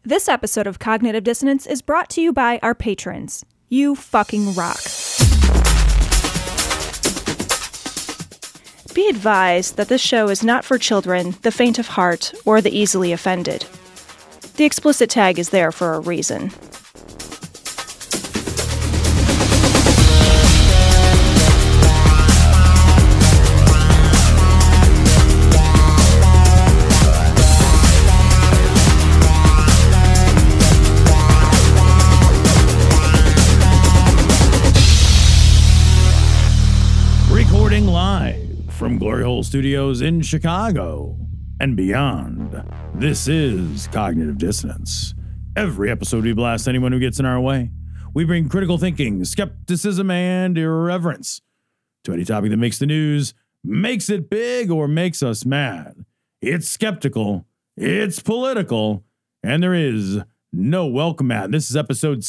This episode of Cognitive Dissonance is brought to you by our patrons. You fucking rock. Be advised that this show is not for children, the faint of heart, or the easily offended. The explicit tag is there for a reason. Recording live from Glory Hole Studios in Chicago and beyond, this is Cognitive Dissonance. Every episode we blast anyone who gets in our way. We bring critical thinking, skepticism, and irreverence to any topic that makes the news, makes it big, or makes us mad. It's skeptical, it's political, and there is no welcome mat. This is episode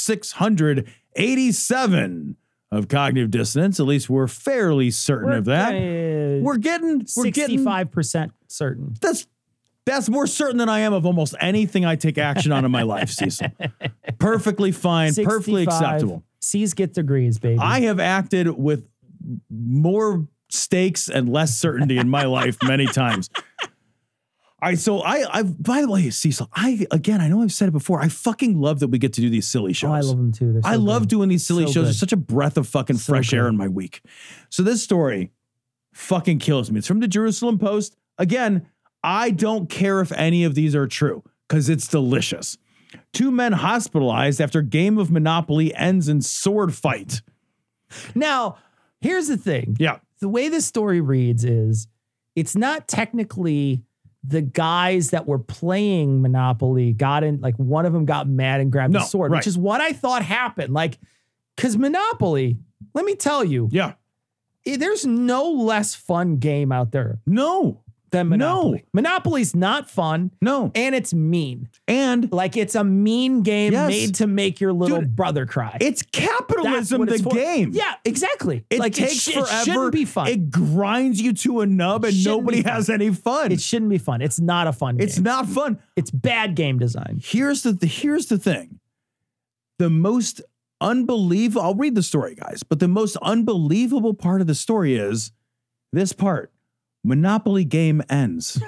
687 of Cognitive Dissonance. At least we're fairly certain of that. We're getting 65% certain. That's more certain than I am of almost anything I take action on in my life, Cecil. Perfectly fine, perfectly acceptable. C's get degrees, baby. I have acted with more stakes and less certainty in my life many times. By the way, Cecil, I know I've said it before. I fucking love that we get to do these silly shows. Oh, I love them too. I love doing these silly shows. It's such a breath of fucking fresh air in my week. So this story fucking kills me. It's from the Jerusalem Post. Again, I don't care if any of these are true because it's delicious. 2 men hospitalized after game of Monopoly ends in sword fight. Now, here's the thing. Yeah. The way this story reads is it's not technically the guys that were playing Monopoly got in, like one of them got mad and grabbed the sword, which is what I thought happened. Like, because Monopoly, let me tell you. Yeah. There's no less fun game out there. No. Than Monopoly. No. Monopoly's not fun. No. And it's mean. And like it's a mean game made to make your little brother cry. It's capitalism, the game. Yeah, exactly. It like takes forever. It shouldn't be fun. It grinds you to a nub and nobody has any fun. It shouldn't be fun. It's not a fun game. It's not fun. It's bad game design. Here's the thing. The most unbelievable, I'll read the story, guys, but the most unbelievable part of the story is this part. Monopoly game ends.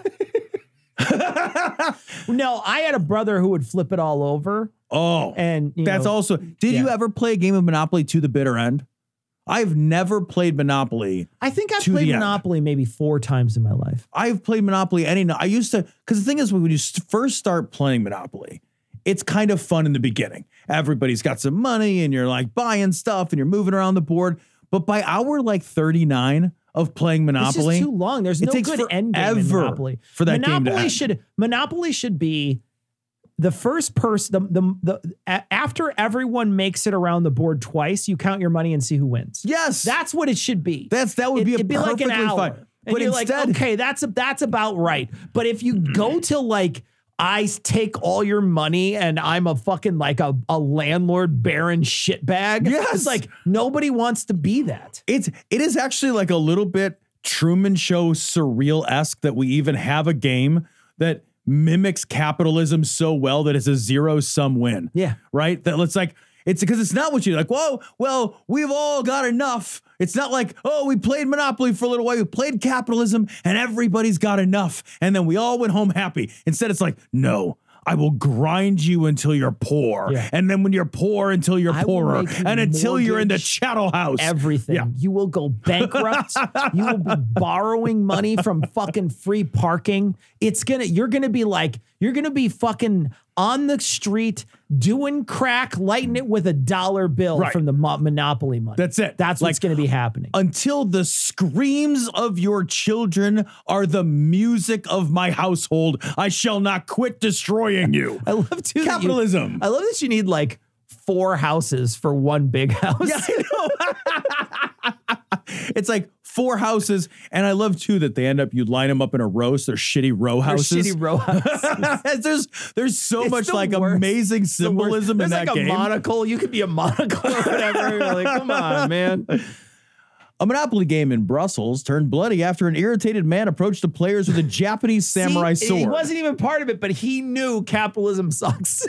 No, I had a brother who would flip it all over. Oh, and that's also. Did you ever play a game of Monopoly to the bitter end? I've never played Monopoly. I think I played Monopoly maybe 4 times in my life. I've played Monopoly I used to, because the thing is, when you first start playing Monopoly, it's kind of fun in the beginning. Everybody's got some money and you're like buying stuff and you're moving around the board. But by hour like 39 of playing Monopoly, it's just too long. There's no good end game in Monopoly. For that game to end. Monopoly should be the first person. After everyone makes it around the board twice, you count your money and see who wins. Yes, that's what it should be. That would be perfectly like an hour. fine. And you're instead, like, okay, that's about right. But if you go till like, I take all your money and I'm a fucking like a landlord baron shitbag. Yes. It's like nobody wants to be that. It is actually like a little bit Truman Show surreal-esque that we even have a game that mimics capitalism so well that it's a zero-sum win. Yeah. Right? That it's like, it's because it's not what you're like, whoa, well, we've all got enough. It's not like, oh, we played Monopoly for a little while. We played capitalism and everybody's got enough. And then we all went home happy. Instead, it's like, no, I will grind you until you're poor. Yeah. And then when you're poor, until you're poorer. And until you're in the chattel house. Everything. Yeah. You will go bankrupt. You will be borrowing money from fucking free parking. You're going to be fucking on the street doing crack, lighting it with $1 bill from the Monopoly money. That's it. That's what's going to be happening. Until the screams of your children are the music of my household, I shall not quit destroying you. I love too capitalism. I love that you need like 4 houses for one big house. Yeah, I know. It's like 4 houses, and I love too that they you line them up in a row. So they're shitty row houses. They're shitty row houses. there's so much like amazing symbolism in that game. There's like a monocle. You could be a monocle or whatever. You're like, come on, man. A Monopoly game in Brussels turned bloody after an irritated man approached the players with a Japanese samurai sword. He wasn't even part of it, but he knew capitalism sucks.